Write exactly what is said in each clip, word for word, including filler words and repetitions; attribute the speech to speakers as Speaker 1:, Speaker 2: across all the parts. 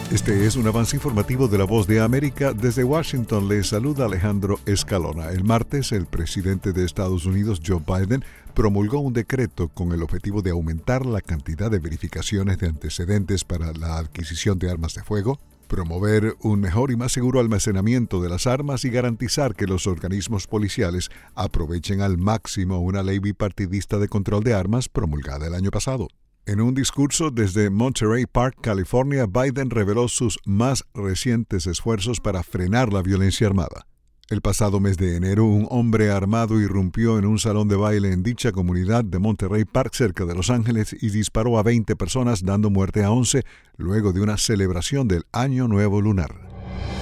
Speaker 1: Este es un avance informativo de La Voz de América. Desde Washington les saluda Alejandro Escalona. El martes, el presidente de Estados Unidos, Joe Biden, promulgó un decreto con el objetivo de aumentar la cantidad de verificaciones de antecedentes para la adquisición de armas de fuego, promover un mejor y más seguro almacenamiento de las armas y garantizar que los organismos policiales aprovechen al máximo una ley bipartidista de control de armas promulgada el año pasado. En un discurso desde Monterey Park, California, Biden reveló sus más recientes esfuerzos para frenar la violencia armada. El pasado mes de enero, un hombre armado irrumpió en un salón de baile en dicha comunidad de Monterey Park, cerca de Los Ángeles, y disparó a veinte personas, dando muerte a once, luego de una celebración del Año Nuevo Lunar.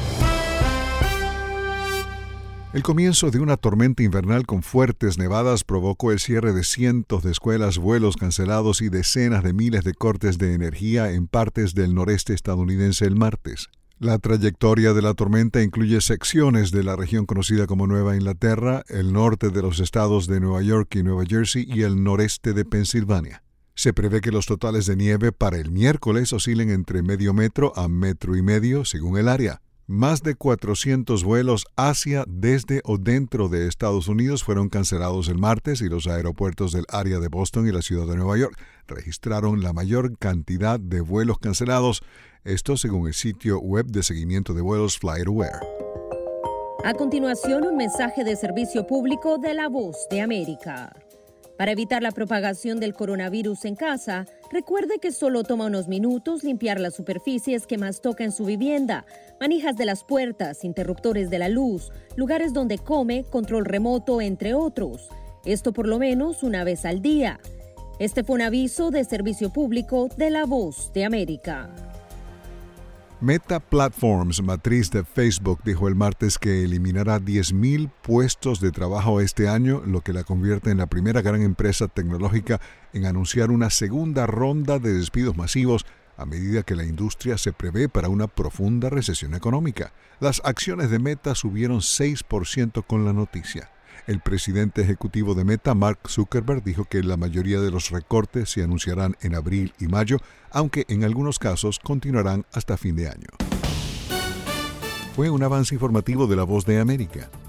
Speaker 1: El comienzo de una tormenta invernal con fuertes nevadas provocó el cierre de cientos de escuelas, vuelos cancelados y decenas de miles de cortes de energía en partes del noreste estadounidense el martes. La trayectoria de la tormenta incluye secciones de la región conocida como Nueva Inglaterra, el norte de los estados de Nueva York y Nueva Jersey y el noreste de Pensilvania. Se prevé que los totales de nieve para el miércoles oscilen entre medio metro a metro y medio según el área. Más de cuatrocientos vuelos hacia, desde o dentro de Estados Unidos fueron cancelados el martes y los aeropuertos del área de Boston y la ciudad de Nueva York registraron la mayor cantidad de vuelos cancelados, esto según el sitio web de seguimiento de vuelos FlightAware.
Speaker 2: A continuación, un mensaje de servicio público de La Voz de América. Para evitar la propagación del coronavirus en casa, recuerde que solo toma unos minutos limpiar las superficies que más toca en su vivienda, manijas de las puertas, interruptores de la luz, lugares donde come, control remoto, entre otros. Esto por lo menos una vez al día. Este fue un aviso de servicio público de La Voz de América.
Speaker 1: Meta Platforms, matriz de Facebook, dijo el martes que eliminará diez mil puestos de trabajo este año, lo que la convierte en la primera gran empresa tecnológica en anunciar una segunda ronda de despidos masivos a medida que la industria se prevé para una profunda recesión económica. Las acciones de Meta subieron seis por ciento con la noticia. El presidente ejecutivo de Meta, Mark Zuckerberg, dijo que la mayoría de los recortes se anunciarán en abril y mayo, aunque en algunos casos continuarán hasta fin de año. Fue un avance informativo de La Voz de América.